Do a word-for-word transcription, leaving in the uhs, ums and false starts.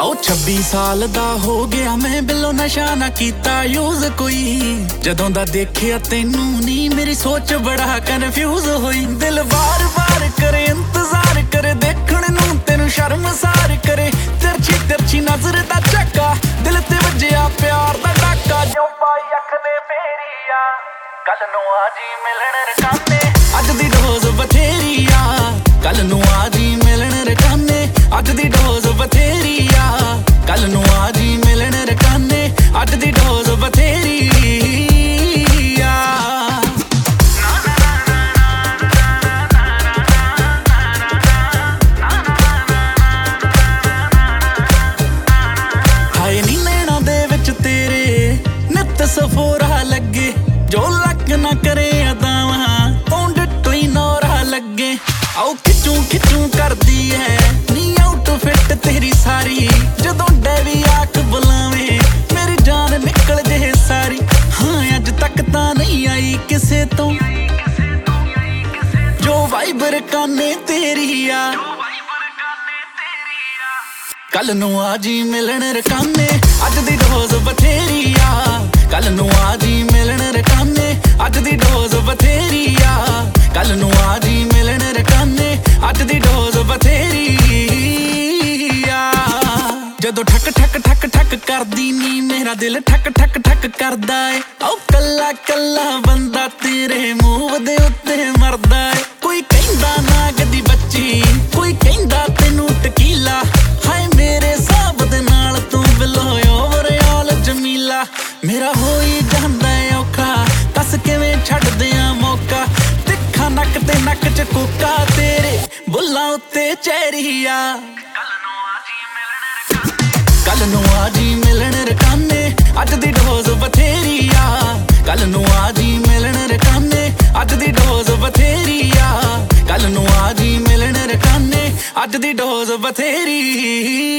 आओ छब्बी साल दा हो गया मैं बिलो नशा ना कीता यूज कोई जदों दा देखिया तेनू नी मेरी सोच बड़ा कन्फ्यूज होई दिल बार बार करे इंतजार करे देखण नू तेनू शर्मसार करे तिरछी तिरछी नजर दा झक्का दिल ते वजया प्यार दा डाका जो पाई अख ने फेरिया कल नू आजी मिलन रकाने अज दी डोज बथेरी आ कल नू आजी मिलन रकाने अज दी डोज बथेरी आ कल नू आजी मिलन रकाने अज दी डोज बथेरी आ हाय नी नैना दे विच तेरे नित सफोरा लगे जो लक ना करे अदावा ओंड टोई नौरा लगे आओ खिचू खिचू कर दी है नी आउटफिट तेरी सारी जदों डेवी आख बुलावे मेरी जान निकल जे सारी हाँ अज तक तां नहीं आई किसे तो जो वाइबर काने तेरी आ कल नू आजी मिलन रकाने अज दी डोज बथेरी आ कल नू आजी मिलन रकाने अज दी डोज बथेरी आ कल नू आजी मिलन रकाने अज दी डोज बथेरी आ जदों ठक ठक ठक ठक करदी नी मेरा दिल ठक ठक ठक करदा ए ओ कल्ला कल्ला बंदा तेरे मूव दे उत्ते मरदा ए कोई कहंदा नाग दी बच्ची कोई कहंदा तैनू टकीला हाय मेरे साहब दे नाल तू बिलो ओवरऑल जमीला मेरा होई जांदा ए औखा दस किवें छड्ड दियां मौका तिखा नक ते नक च कोका तेरे बुल्लां उत्ते चेहरिया कल नू आजी मिलन रकाने अज दी डोज बथेरी आ कल नू आजी मिलन रकाने अज दी डोज बथेरी आ कल नू आजी मिलन रकाने अज दी डोज बथेरी